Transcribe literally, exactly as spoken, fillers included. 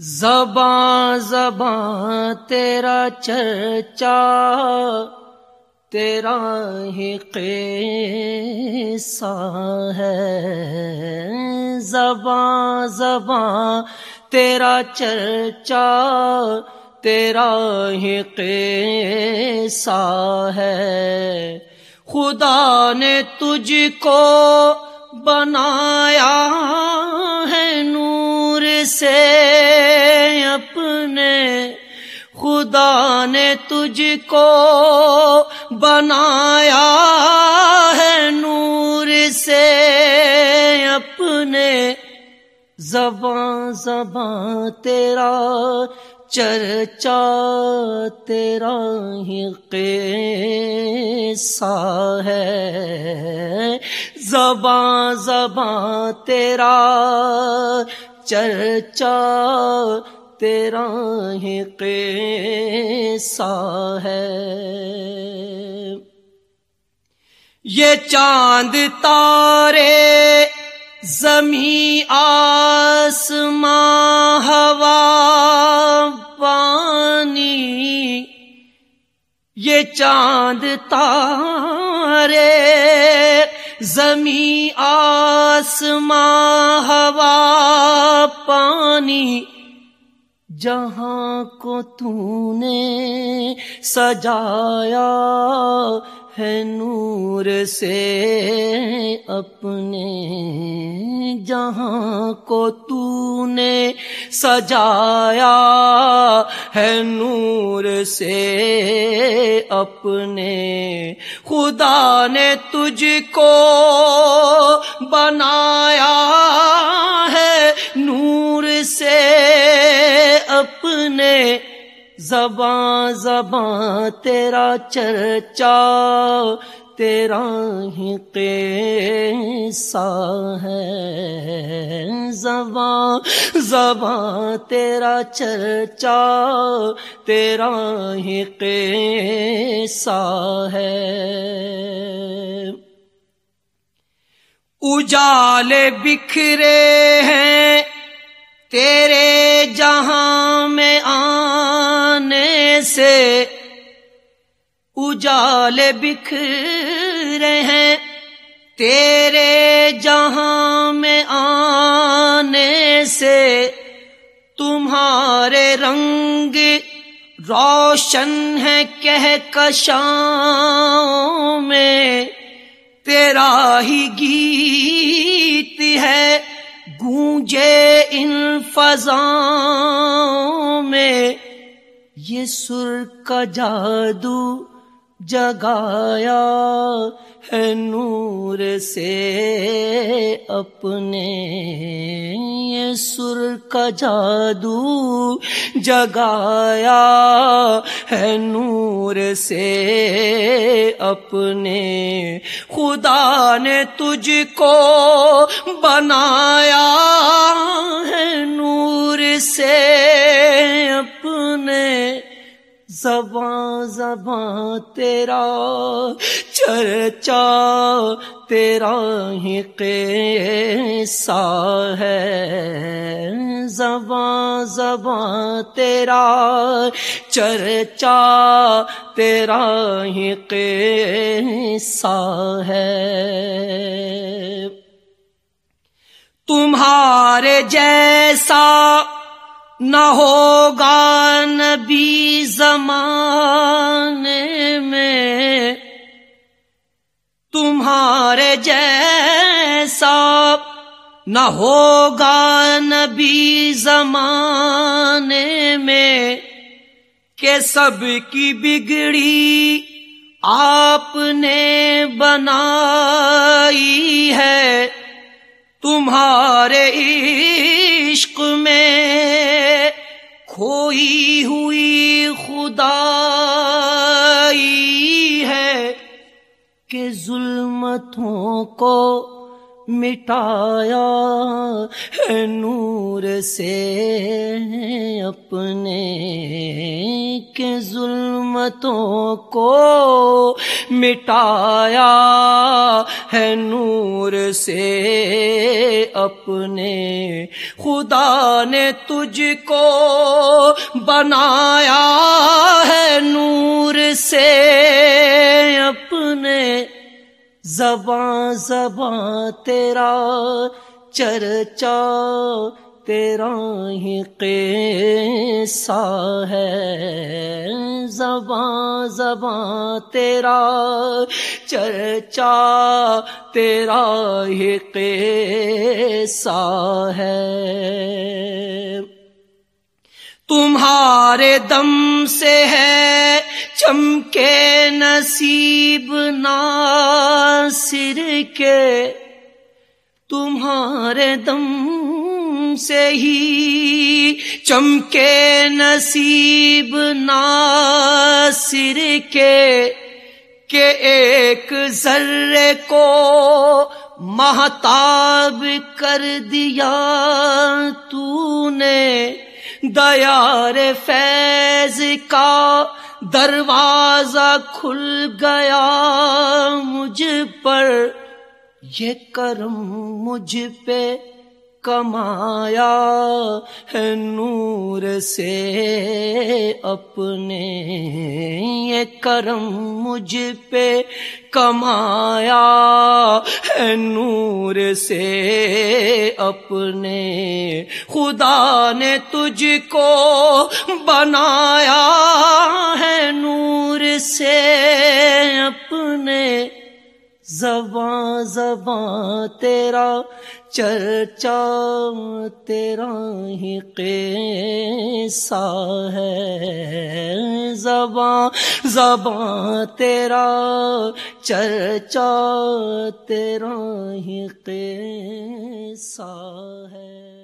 زباں زباں تیرا چرچا، تیرا ہی قصہ ہے۔ زباں زباں تیرا چرچا، تیرا ہی قصہ ہے۔ خدا نے تجھ کو بنایا ہے نور سے اپنے، خدا نے تجھ کو بنایا ہے نور سے اپنے۔ زباں زباں تیرا چرچا، تیرا ہی قصہ ہے۔ زباں زباں تیرا چرچا، تیرا ہی قصہ ہے۔ یہ چاند تارے زمیں آسماں ہوا پانی، یہ چاند تارے زمیں آسماں ہوا پانی، جہاں کو تو نے سجایا ہے نور سے اپنے، جہاں کو تو نے سجایا ہے نور سے اپنے۔ خدا نے تجھ کو بنایا ہے نور سے اپنے۔ زباں زباں تیرا چرچا، تیرا ہی قصہ ہے۔ زباں زباں تیرا چرچا، تیرا ہی قصہ ہے۔ اجالے بکھرے ہیں تیرے جہاں میں آنے سے، اجالے بکھرے ہیں تیرے جہاں میں آنے سے۔ تمہارے رنگ روشن ہے کہکشاؤں میں، تیرا ہی گیت ہے گونجے ان فضاؤں میں۔ یہ سر کا جادو جگایا ہے نور سے اپنے، یہ سر کا جادو جگایا ہے نور سے اپنے۔ خدا نے تجھ کو بنایا ہے نور سے اپنے۔ زباں زباں تیرا چرچا، تیرا ہی قصہ ہے۔ زباں زباں تیرا چرچا، تیرا ہی قصہ ہے۔ تمہارے جیسا نہ ہوگا نبی زمانے میں، تمہارے جیسا نہ ہوگا نبی زمانے میں، کہ سب کی بگڑی آپ نے بنائی ہے۔ تمہارے عشق میں کھوئی ہوئی خدائی ہے، کہ ظلمتوں کو مٹایا ہے نور سے اپنے، کہ ظلمتوں کو مٹایا ہے نور سے اپنے، خدا نے تجھ کو بنایا ہے نور سے اپنے، زباں زباں تیرا چرچا تیرا ہی قصہ ہے، زباں زباں تیرا چرچا تیرا ہی قصہ ہے۔ تمہارے دم سے ہے چمکے نصیب ناصر کے، تمہارے دم سے ہی چمکے نصیب ناصر کے، کہ ایک ذرے کو مہتاب کر دیا تو نے، دیار فیض کا دروازہ کھل گیا مجھ پر، یہ کرم مجھ پہ کمایا ہے نور سے اپنے، یہ کرم مجھ پہ کمایا ہے نور سے اپنے، خدا نے تجھ کو بنایا ہے نور سے اپنے، زباں زباں تیرا چرچا تیرا ہی قصہ ہے، زباں زباں تیرا چرچا تیرا ہی قصہ ہے۔